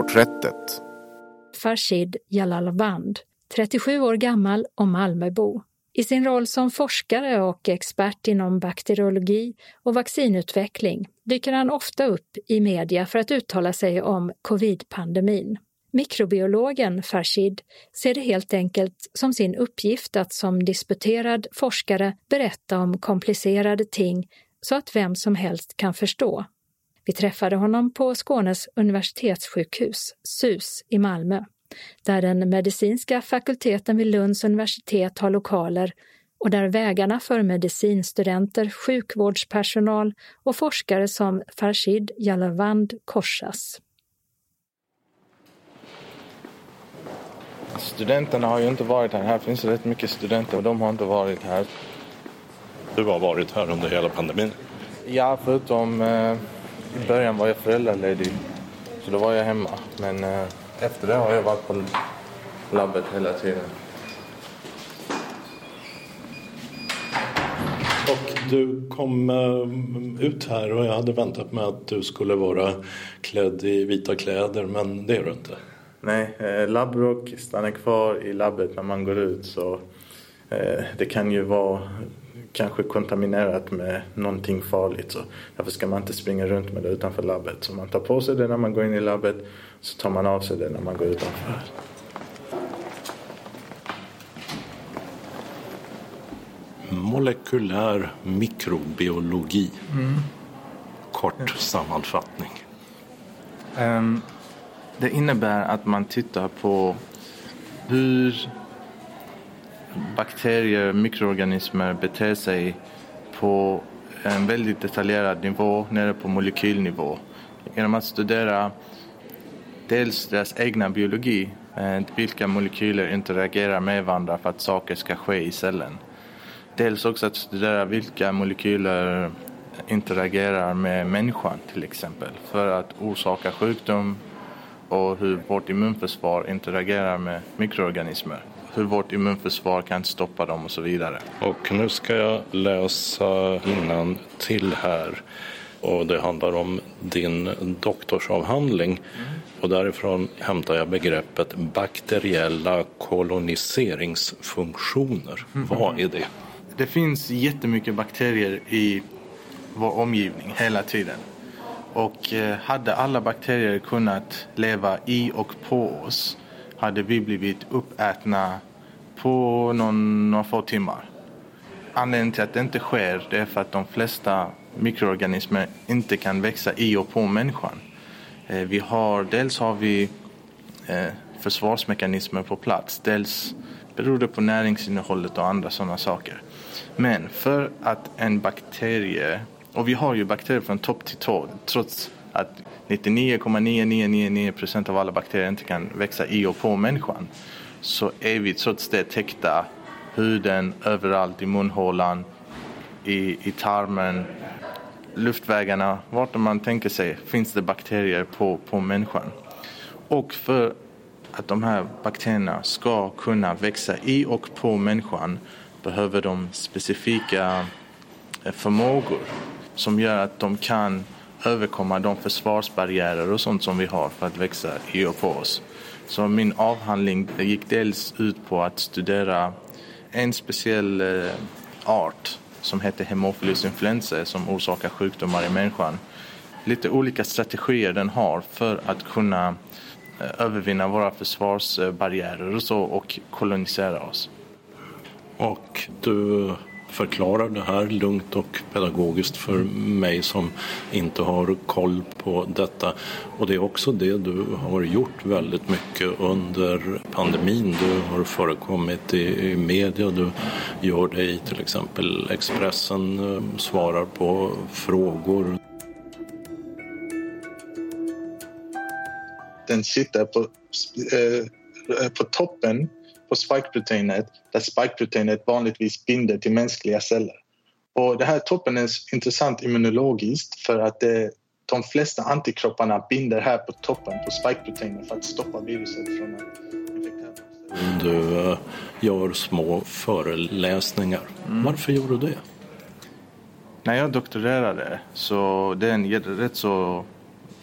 Porträttet. Farshid Jalalvand, 37 år gammal och Malmöbo. I sin roll som forskare och expert inom bakteriologi och vaccinutveckling dyker han ofta upp i media för att uttala sig om covid-pandemin. Mikrobiologen Farshid ser det helt enkelt som sin uppgift att som disputerad forskare berätta om komplicerade ting så att vem som helst kan förstå. Vi träffade honom på Skånes universitetssjukhus, SUS, i Malmö, där den medicinska fakulteten vid Lunds universitet har lokaler och där vägarna för medicinstudenter, sjukvårdspersonal och forskare som Farshid Jalalvand korsas. Studenterna har ju inte varit här. Här finns rätt mycket studenter och de har inte varit här. Du har varit här under hela pandemin? Ja, förutom i början var jag föräldraledig. Så då var jag hemma. Men efter det har jag varit på labbet hela tiden. Och du kom ut här och jag hade väntat mig att du skulle vara klädd i vita kläder, men det är du inte. Nej, labbrock stannar kvar i labbet när man går ut, så det kan ju vara kanske kontaminerat med någonting farligt, så därför ska man inte springa runt med det utanför labbet. Så man tar på sig det när man går in i labbet, så tar man av sig det när man går utanför. Molekylär mikrobiologi. Kort sammanfattning. Det innebär att man tittar på hur bakterier, mikroorganismer beter sig på en väldigt detaljerad nivå, nere på molekylnivå. Genom att studera dels deras egna biologi, vilka molekyler interagerar med varandra för att saker ska ske i cellen. Dels också att studera vilka molekyler interagerar med människan till exempel för att orsaka sjukdom, och hur vårt immunförsvar interagerar med mikroorganismer. Hur vårt immunförsvar kan stoppa dem och så vidare. Och nu ska jag läsa innan till här. Och det handlar om din doktorsavhandling. Och därifrån hämtar jag begreppet bakteriella koloniseringsfunktioner. Vad är det? Det finns jättemycket bakterier i vår omgivning hela tiden. Och hade alla bakterier kunnat leva i och på oss, hade vi blivit uppätna på några få timmar. Anledningen till att det inte sker, det är för att de flesta mikroorganismer inte kan växa i och på människan. Dels har vi försvarsmekanismer på plats. Dels beror det på näringsinnehållet och andra sådana saker. Men för att en bakterie, och vi har ju bakterier från topp till tå, trots att 99,9999% av alla bakterier inte kan växa i och på människan, så är vi trots det täckta huden, överallt i munhålan, i tarmen, luftvägarna, vart man tänker sig finns det bakterier på människan. Och för att de här bakterierna ska kunna växa i och på människan behöver de specifika förmågor som gör att de kan överkomma de försvarsbarriärer och sånt som vi har för att växa i och på oss. Så min avhandling gick dels ut på att studera en speciell art som heter Haemophilus influenzae som orsakar sjukdomar i människan. Lite olika strategier den har för att kunna övervinna våra försvarsbarriärer och så, och kolonisera oss. Och du förklarar det här lugnt och pedagogiskt för mig som inte har koll på detta. Och det är också det du har gjort väldigt mycket under pandemin. Du har förekommit i media, du gör det i till exempel Expressen, svarar på frågor. Den sitter på toppen på spikeproteinet, där spikeproteinet vanligtvis binder till mänskliga celler. Och det här toppen är intressant immunologiskt för att de flesta antikropparna binder här på toppen på spikeproteinet för att stoppa viruset från att infektera. Du gör små föreläsningar. Varför gör du det? När jag doktorerade så det är en rätt så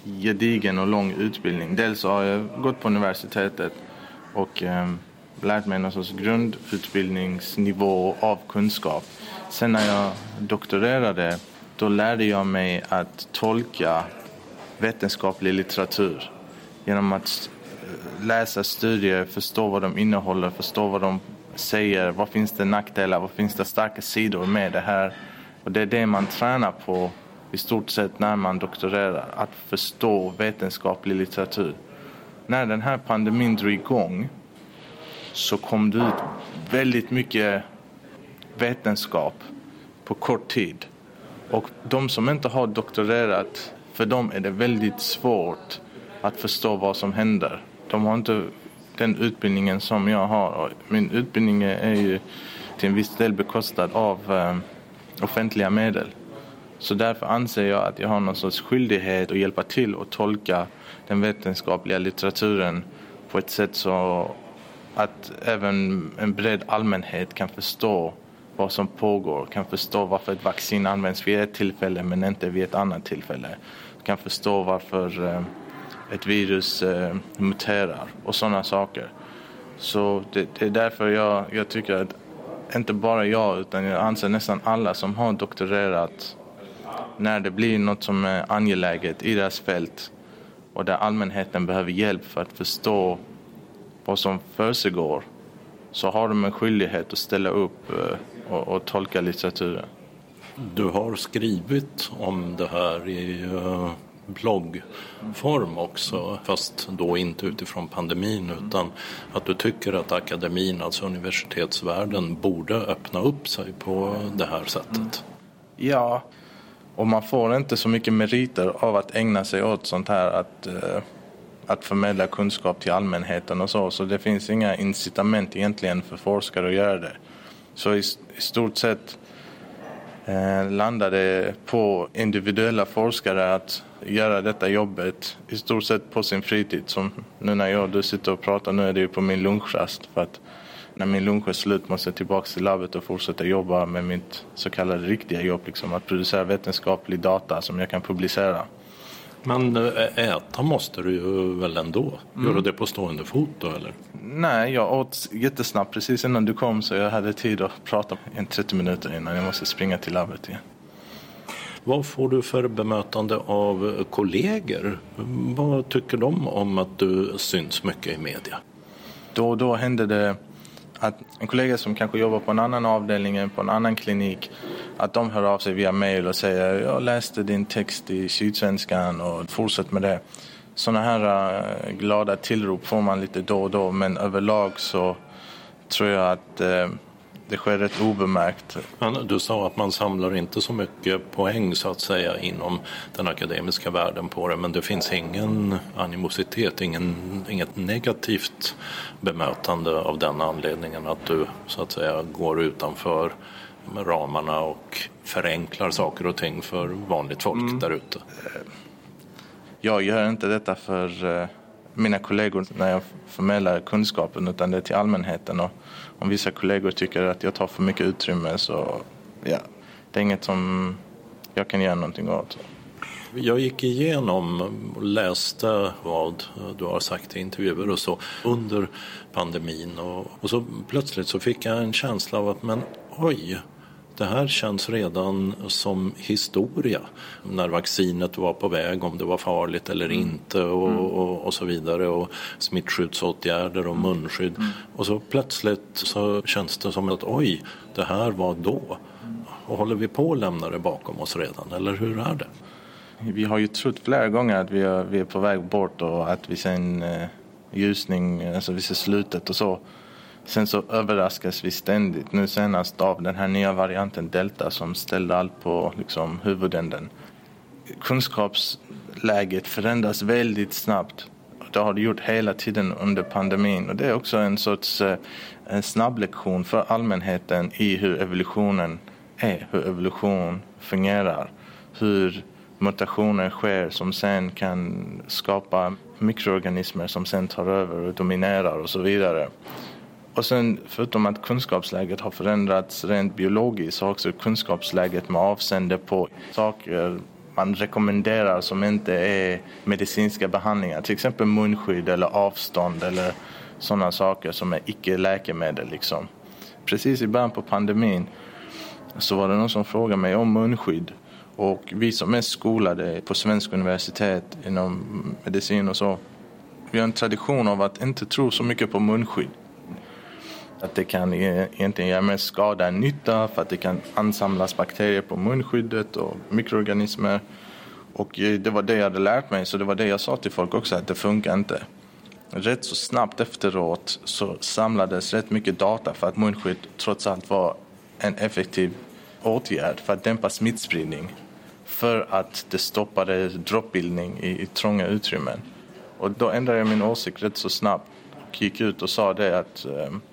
gedigen och lång utbildning. Dels har jag gått på universitetet och lärt mig någon sorts grundutbildningsnivå av kunskap. Sen när jag doktorerade, då lärde jag mig att tolka vetenskaplig litteratur genom att läsa studier, förstå vad de innehåller, förstå vad de säger, vad finns det nackdelar, vad finns det starka sidor med det här. Och det är det man tränar på i stort sett när man doktorerar, att förstå vetenskaplig litteratur. När den här pandemin drog igång så kom det ut väldigt mycket vetenskap på kort tid. Och de som inte har doktorerat, för dem är det väldigt svårt att förstå vad som händer. De har inte den utbildningen som jag har. Och min utbildning är ju till en viss del bekostad av offentliga medel. Så därför anser jag att jag har någon sorts skyldighet att hjälpa till och tolka den vetenskapliga litteraturen på ett sätt så att även en bred allmänhet kan förstå vad som pågår, kan förstå varför ett vaccin används vid ett tillfälle men inte vid ett annat tillfälle, kan förstå varför ett virus muterar och sådana saker. Så det är därför jag tycker att inte bara jag utan jag anser nästan alla som har doktorerat, när det blir något som är angeläget i deras fält och där allmänheten behöver hjälp för att förstå vad som försiggår, så har de en skyldighet att ställa upp och tolka litteraturen. Du har skrivit om det här i bloggform också, fast då inte utifrån pandemin, utan att du tycker att akademin, alltså universitetsvärlden, borde öppna upp sig på det här sättet. Ja, och man får inte så mycket meriter av att ägna sig åt sånt här, att förmedla kunskap till allmänheten och så det finns inga incitament egentligen för forskare att göra det. Så i stort sett landar det på individuella forskare att göra detta jobbet i stort sett på sin fritid. Som nu när du sitter och pratar, nu är det ju på min lunchrast, för att när min lunch är slut måste jag tillbaka till labbet och fortsätta jobba med mitt så kallade riktiga jobb, liksom att producera vetenskaplig data som jag kan publicera. Men äta måste du ju väl ändå? Gör du det på stående fot då, eller? Nej, jag åt jättesnabbt precis innan du kom, så jag hade tid att prata 30 minuter innan jag måste springa till labbet igen. Vad får du för bemötande av kollegor? Vad tycker de om att du syns mycket i media? Då hände det att en kollega som kanske jobbar på en annan avdelning, på en annan klinik, att de hör av sig via mail och säger jag läste din text i Sydsvenskan och fortsätt med det. Sådana här glada tillrop får man lite då och då, men överlag så tror jag att det sker rätt obemärkt. Men du sa att man samlar inte så mycket poäng så att säga inom den akademiska världen på det, men det finns ingen animositet, inget negativt bemötande av den anledningen att du så att säga går utanför ramarna och förenklar saker och ting för vanligt folk där ute. Jag gör inte detta för mina kollegor när jag förmedlar kunskapen, utan det är till allmänheten, och om vissa kollegor tycker att jag tar för mycket utrymme så ja, det är inget som jag kan göra någonting åt. Jag gick igenom och läste vad du har sagt i intervjuer och så under pandemin och så plötsligt så fick jag en känsla av att det här känns redan som historia. När vaccinet var på väg, om det var farligt eller inte och så vidare. Och smittskyddsåtgärder och munskydd. Och så plötsligt så känns det som att det här var då. Och håller vi på att lämna det bakom oss redan? Eller hur är det? Vi har ju trott flera gånger att vi är på väg bort och att vi ser en ljusning, alltså vi ser slutet och så. Sen så överraskas vi ständigt. Nu senast av den här nya varianten Delta som ställde allt på liksom huvudänden. Kunskapsläget förändras väldigt snabbt. Det har det gjort hela tiden under pandemin. Och det är också en sorts en snabb lektion för allmänheten i hur evolutionen är. Hur evolution fungerar. Hur mutationer sker som sen kan skapa mikroorganismer som sen tar över och dominerar och så vidare. Och sen förutom att kunskapsläget har förändrats rent biologiskt så har också kunskapsläget med avseende på saker man rekommenderar som inte är medicinska behandlingar. Till exempel munskydd eller avstånd eller sådana saker som är icke-läkemedel. Liksom. Precis i början på pandemin så var det någon som frågade mig om munskydd. Och vi som är skolade på svensk universitet inom medicin och så, vi har en tradition av att inte tro så mycket på munskydd. Att det kan egentligen göra mer skada än nytta för att det kan ansamlas bakterier på munskyddet och mikroorganismer. Och det var det jag hade lärt mig, så det var det jag sa till folk också, att det funkar inte. Rätt så snabbt efteråt så samlades rätt mycket data för att munskydd trots allt var en effektiv åtgärd för att dämpa smittspridning. För att det stoppade droppbildning i trånga utrymmen. Och då ändrade jag min åsikt rätt så snabbt och gick ut och sa det att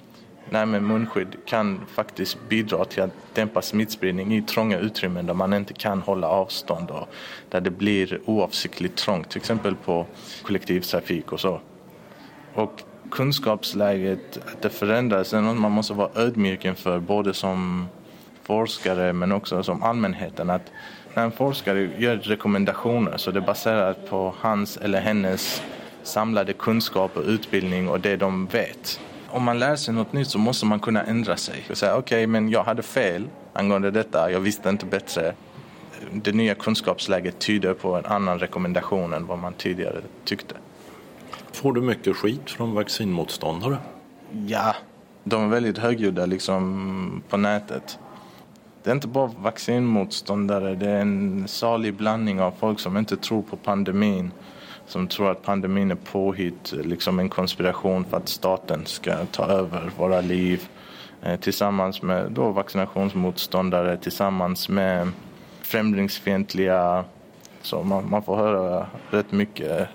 men munskydd kan faktiskt bidra till att dämpa smittspridning i trånga utrymmen där man inte kan hålla avstånd och där det blir oavsiktligt trångt, till exempel på kollektivtrafik och så. Och kunskapsläget, att det förändras, är något man måste vara ödmjuk inför, både som forskare men också som allmänheten. Att när en forskare gör rekommendationer så det är baserat på hans eller hennes samlade kunskap och utbildning och det de vet. Om man lär sig något nytt så måste man kunna ändra sig. Och säga okej, men jag hade fel angående detta, jag visste inte bättre. Det nya kunskapsläget tyder på en annan rekommendation än vad man tidigare tyckte. Får du mycket skit från vaccinmotståndare? Ja, de är väldigt högljudda liksom på nätet. Det är inte bara vaccinmotståndare, det är en salig blandning av folk som inte tror på pandemin. Som tror att pandemin är påhitt, liksom en konspiration för att staten ska ta över våra liv. Tillsammans med då vaccinationsmotståndare, tillsammans med främlingsfientliga. Så man får höra rätt mycket,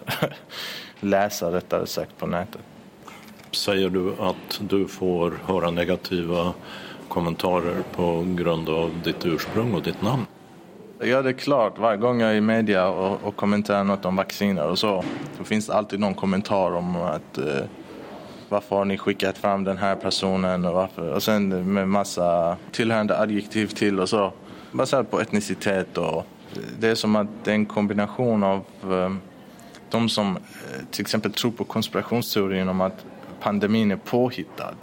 läsa rättare sagt på nätet. Säger du att du får höra negativa kommentarer på grund av ditt ursprung och ditt namn? Ja, det är klart. Varje gång jag är i media och kommenterar något om vacciner och så finns det alltid någon kommentar om att varför har ni skickat fram den här personen och varför. Och sen med massa tillhörande adjektiv till och så. Baserat på etnicitet och det är som att det är en kombination av de som till exempel tror på konspirationsteorin om att pandemin är påhittad.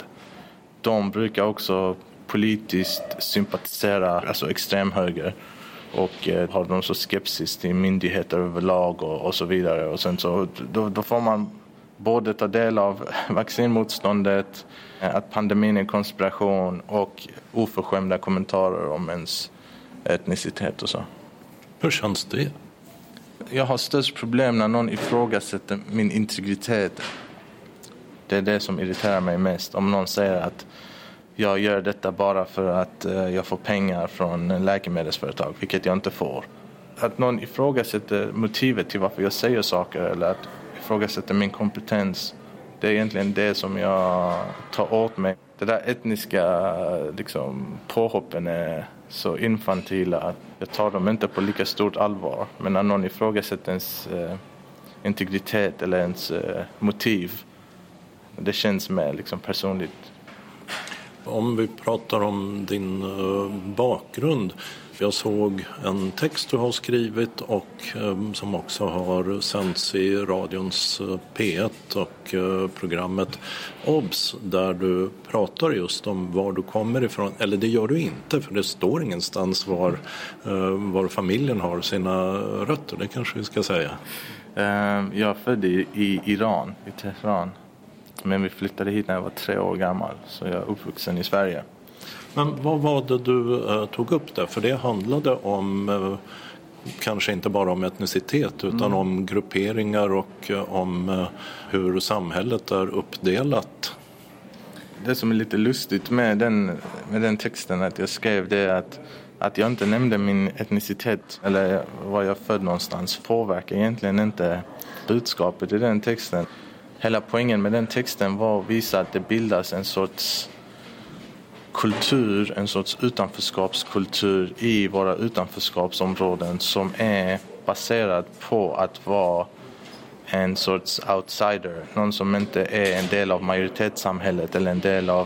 De brukar också politiskt sympatisera, alltså extremhöger. Och har de så skepsis till myndigheter överlag och så vidare. Och sen så, då får man både ta del av vaccinmotståndet, att pandemin är en konspiration och oförskämda kommentarer om ens etnicitet och så. Hur känns det? Jag har störst problem när någon ifrågasätter min integritet. Det är det som irriterar mig mest. Om någon säger att jag gör detta bara för att jag får pengar från läkemedelsföretag, vilket jag inte får. Att någon ifrågasätter motivet till varför jag säger saker eller att ifrågasätter min kompetens, det är egentligen det som jag tar åt mig. Det där etniska påhoppen är så infantila att jag tar dem inte på lika stort allvar. Men när någon ifrågasätter ens integritet eller ens motiv, det känns mer personligt. Om vi pratar om din bakgrund. Jag såg en text du har skrivit och som också har sänds i radions P1 och programmet OBS där du pratar just om var du kommer ifrån. Eller det gör du inte, för det står ingenstans var familjen har sina rötter. Det kanske vi ska säga. Jag är född i Iran, i Teheran. Men vi flyttade hit när jag var 3 år gammal, så jag är uppvuxen i Sverige. Men vad var det du tog upp där? För det handlade om, kanske inte bara om etnicitet, utan om grupperingar och om hur samhället är uppdelat. Det som är lite lustigt med den texten, att jag skrev det att jag inte nämnde min etnicitet eller var jag född någonstans, påverkar egentligen inte budskapet i den texten. Hela poängen med den texten var att visa att det bildas en sorts kultur, en sorts utanförskapskultur i våra utanförskapsområden som är baserad på att vara en sorts outsider. Någon som inte är en del av majoritetssamhället eller en del av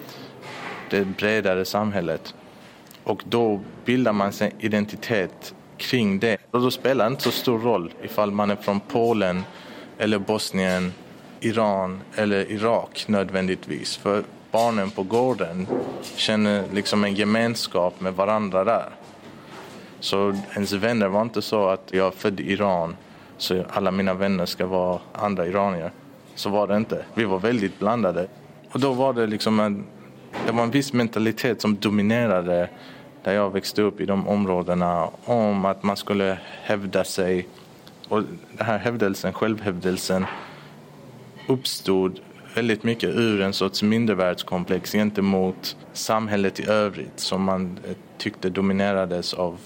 det bredare samhället. Och då bildar man sin identitet kring det. Och då spelar det inte så stor roll ifall man är från Polen eller Bosnien, Iran eller Irak nödvändigtvis. För barnen på gården känner liksom en gemenskap med varandra där. Så ens vänner var inte så att jag är född i Iran så alla mina vänner ska vara andra iranier. Så var det inte. Vi var väldigt blandade. Och då var det liksom det var en viss mentalitet som dominerade där jag växte upp i de områdena om att man skulle hävda sig. Och den här självhävdelsen uppstod väldigt mycket ur en sorts mindervärldskomplex gentemot samhället i övrigt som man tyckte dominerades av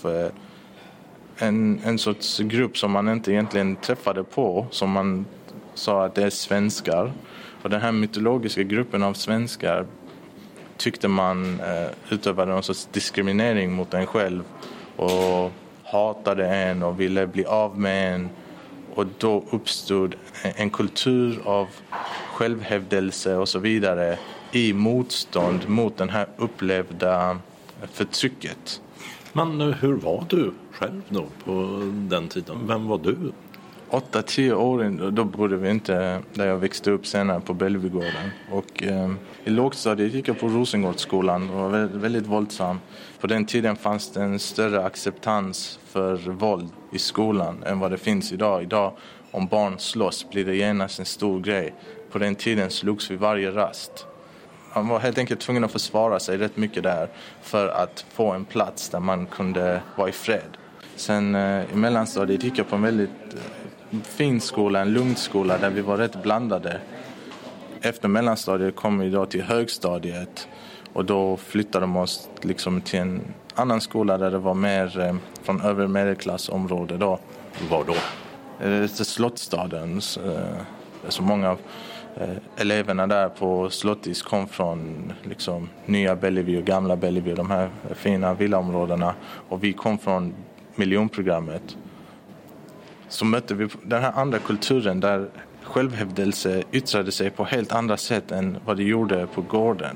en sorts grupp som man inte egentligen träffade på, som man sa att det är svenskar. Och den här mytologiska gruppen av svenskar tyckte man utövade någon sorts diskriminering mot en själv och hatade en och ville bli av med en. Och då uppstod en kultur av självhävdelse och så vidare i motstånd mot den här upplevda förtrycket. Men hur var du själv då på den tiden? Vem var du? 8-10 år, då bodde vi inte där jag växte upp senare på Bellevuegården. Och i lågstadiet gick jag på Rosengårdsskolan och var väldigt våldsam. På den tiden fanns det en större acceptans för våld i skolan än vad det finns idag. Idag, om barn slåss blir det genast en stor grej. På den tiden slogs vi varje rast. Man var helt enkelt tvungen att försvara sig rätt mycket där för att få en plats där man kunde vara i fred. Sen i mellanstadiet gick jag på en väldigt fin skola, en lugn skola där vi var rätt blandade. Efter mellanstadiet kom vi då till högstadiet och då flyttade de oss liksom till en annan skola där det var mer från övre medelklassområde då. Var då? Till Slottstaden. Så många av eleverna där på Slottis kom från liksom nya Bellevue och gamla Bellevue, de här fina villaområdena. Och vi kom från miljonprogrammet. Så mötte vi den här andra kulturen där självhävdelse yttrade sig på helt andra sätt än vad det gjorde på gården.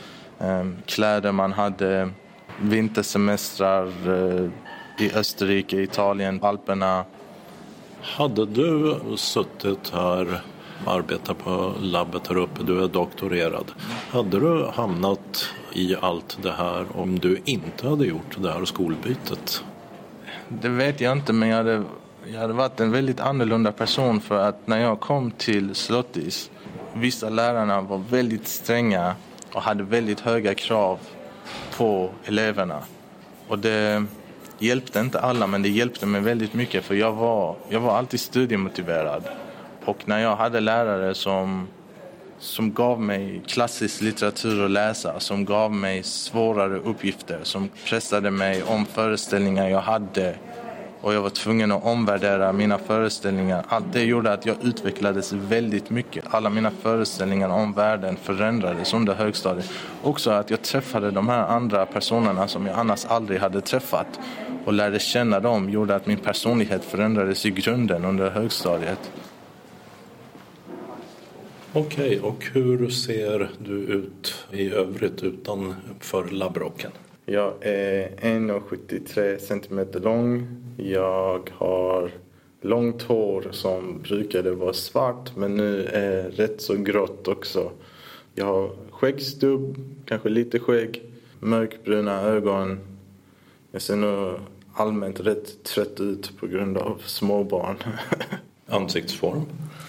Kläder man hade, vintersemestrar i Österrike, Italien, Alperna. Hade du suttit här och arbetat på labbet här uppe, du är doktorerad. Hade du hamnat i allt det här om du inte hade gjort det här skolbytet? Det vet jag inte, men jag hade varit en väldigt annorlunda person för att när jag kom till Slottis, vissa lärarna var väldigt stränga och hade väldigt höga krav på eleverna. Och det hjälpte inte alla, men det hjälpte mig väldigt mycket för jag var alltid studiemotiverad. Och när jag hade lärare som gav mig klassisk litteratur att läsa, som gav mig svårare uppgifter, som pressade mig om föreställningar jag hade och jag var tvungen att omvärdera mina föreställningar. Allt det gjorde att jag utvecklades väldigt mycket. Alla mina föreställningar om världen förändrades under högstadiet. Också att jag träffade de här andra personerna som jag annars aldrig hade träffat och lärde känna dem gjorde att min personlighet förändrades i grunden under högstadiet. Okej, och hur ser du ut i övrigt utanför labbrocken? Jag är 1,73 centimeter lång. Jag har långt hår som brukade vara svart men nu är rätt så grått också. Jag har skäggstubb, kanske lite skägg, mörkbruna ögon. Jag ser nog allmänt rätt trött ut på grund av småbarn. Ansiktsform?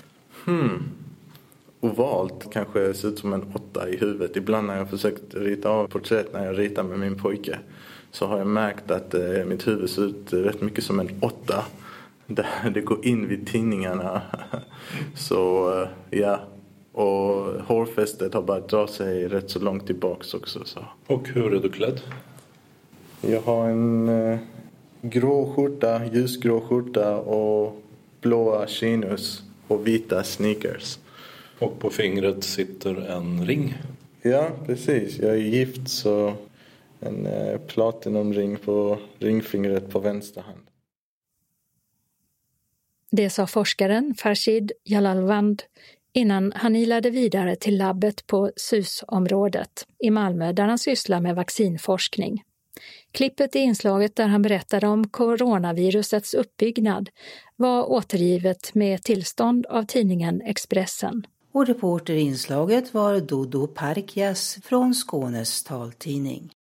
Ovalt, kanske ser ut som en 8 i huvudet. Ibland när jag försökt rita av porträtt när jag ritar med min pojke så har jag märkt att mitt huvud ser ut rätt mycket som en 8. Det går in vid tinningarna. Så ja, och hårfästet har bara dra sig rätt så långt tillbaks också. Så. Och hur är du klädd? Jag har en grå skjorta, ljusgrå skjorta och blåa chinos och vita sneakers. Och på fingret sitter en ring. Ja, precis. Jag är gift så en platinumring på ringfingret på vänster hand. Det sa forskaren Farshid Jalalvand innan han ilade vidare till labbet på SUS-området i Malmö där han sysslar med vaccinforskning. Klippet i inslaget där han berättade om coronavirusets uppbyggnad var återgivet med tillstånd av tidningen Expressen. Och reporter i inslaget var Dodo Parkias från Skånes taltidning.